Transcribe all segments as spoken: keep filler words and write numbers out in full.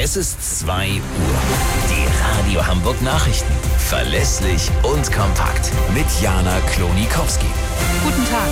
Es ist zwei Uhr. Die Radio Hamburg Nachrichten. Verlässlich und kompakt. Mit Jana Klonikowski. Guten Tag.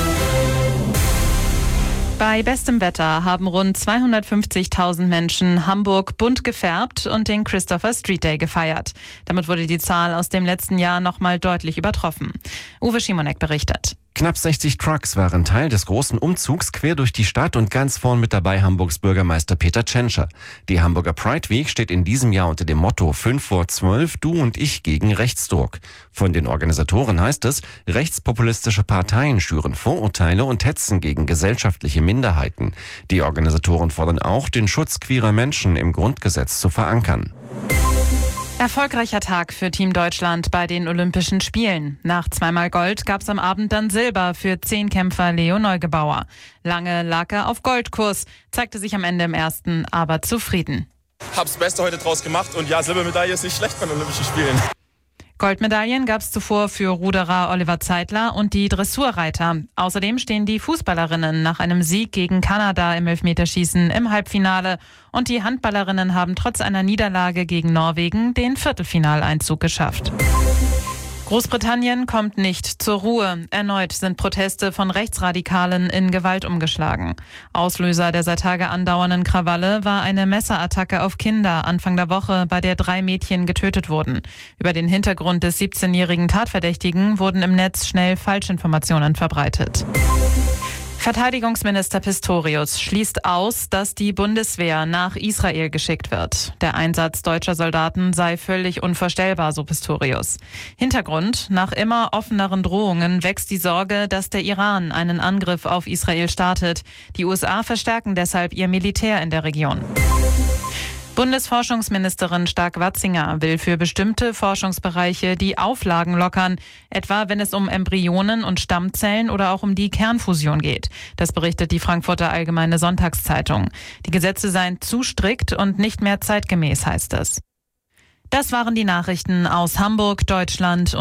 Bei bestem Wetter haben rund zweihundertfünfzigtausend Menschen Hamburg bunt gefärbt und den Christopher Street Day gefeiert. Damit wurde die Zahl aus dem letzten Jahr nochmal deutlich übertroffen. Uwe Schimonek berichtet. Knapp sechzig Trucks waren Teil des großen Umzugs quer durch die Stadt und ganz vorn mit dabei Hamburgs Bürgermeister Peter Tschentscher. Die Hamburger Pride Week steht in diesem Jahr unter dem Motto fünf vor zwölf, du und ich gegen Rechtsdruck. Von den Organisatoren heißt es, rechtspopulistische Parteien schüren Vorurteile und hetzen gegen gesellschaftliche Minderheiten. Die Organisatoren fordern auch, den Schutz queerer Menschen im Grundgesetz zu verankern. Erfolgreicher Tag für Team Deutschland bei den Olympischen Spielen. Nach zweimal Gold gab es am Abend dann Silber für Zehnkämpfer Leo Neugebauer. Lange lag er auf Goldkurs, zeigte sich am Ende im ersten aber zufrieden. Hab's Beste heute draus gemacht und ja, Silbermedaille ist nicht schlecht bei den Olympischen Spielen. Goldmedaillen gab es zuvor für Ruderer Oliver Zeitler und die Dressurreiter. Außerdem stehen die Fußballerinnen nach einem Sieg gegen Kanada im Elfmeterschießen im Halbfinale. Und die Handballerinnen haben trotz einer Niederlage gegen Norwegen den Viertelfinaleinzug geschafft. Großbritannien kommt nicht zur Ruhe. Erneut sind Proteste von Rechtsradikalen in Gewalt umgeschlagen. Auslöser der seit Tage andauernden Krawalle war eine Messerattacke auf Kinder Anfang der Woche, bei der drei Mädchen getötet wurden. Über den Hintergrund des siebzehnjährigen Tatverdächtigen wurden im Netz schnell Falschinformationen verbreitet. Verteidigungsminister Pistorius schließt aus, dass die Bundeswehr nach Israel geschickt wird. Der Einsatz deutscher Soldaten sei völlig unvorstellbar, so Pistorius. Hintergrund: Nach immer offeneren Drohungen wächst die Sorge, dass der Iran einen Angriff auf Israel startet. Die U S A verstärken deshalb ihr Militär in der Region. Bundesforschungsministerin Stark-Watzinger will für bestimmte Forschungsbereiche die Auflagen lockern, etwa wenn es um Embryonen und Stammzellen oder auch um die Kernfusion geht. Das berichtet die Frankfurter Allgemeine Sonntagszeitung. Die Gesetze seien zu strikt und nicht mehr zeitgemäß, heißt es. Das waren die Nachrichten aus Hamburg, Deutschland und